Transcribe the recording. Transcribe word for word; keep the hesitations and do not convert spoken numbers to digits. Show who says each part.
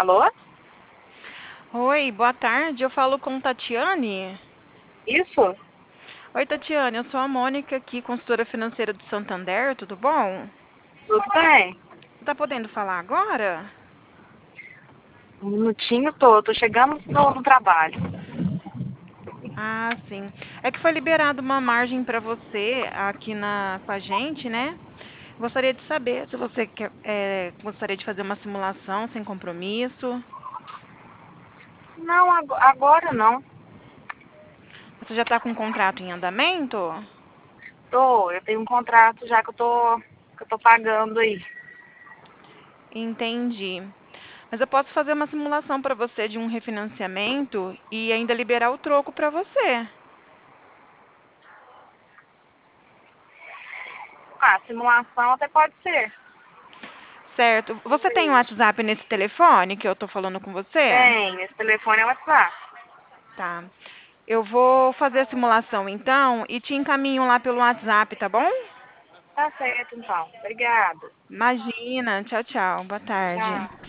Speaker 1: Alô?
Speaker 2: Oi, boa tarde. Eu falo com Tatiane.
Speaker 1: Isso?
Speaker 2: Oi, Tatiane. Eu sou a Mônica aqui, consultora financeira do Santander. Tudo bom?
Speaker 1: Tudo bem?
Speaker 2: Você tá podendo falar agora?
Speaker 1: Um minutinho tô, tô chegando no, no trabalho.
Speaker 2: Ah, sim. É que foi liberado uma margem para você aqui na com a gente, né? Gostaria de saber se você quer, é, gostaria de fazer uma simulação sem compromisso.
Speaker 1: Não, ag- agora não.
Speaker 2: Você já está com um contrato em andamento?
Speaker 1: Tô, eu tenho um contrato já que eu tô, que eu tô pagando aí.
Speaker 2: Entendi. Mas eu posso fazer uma simulação para você de um refinanciamento e ainda liberar o troco para você.
Speaker 1: Ah, simulação até pode ser.
Speaker 2: Certo. Você tem um WhatsApp nesse telefone que eu tô falando com você?
Speaker 1: Tem, esse telefone é o WhatsApp.
Speaker 2: Tá. Eu vou fazer a simulação então e te encaminho lá pelo WhatsApp, tá bom?
Speaker 1: Tá certo então. Obrigada.
Speaker 2: Imagina. Tchau, tchau. Boa tarde.
Speaker 1: Tchau.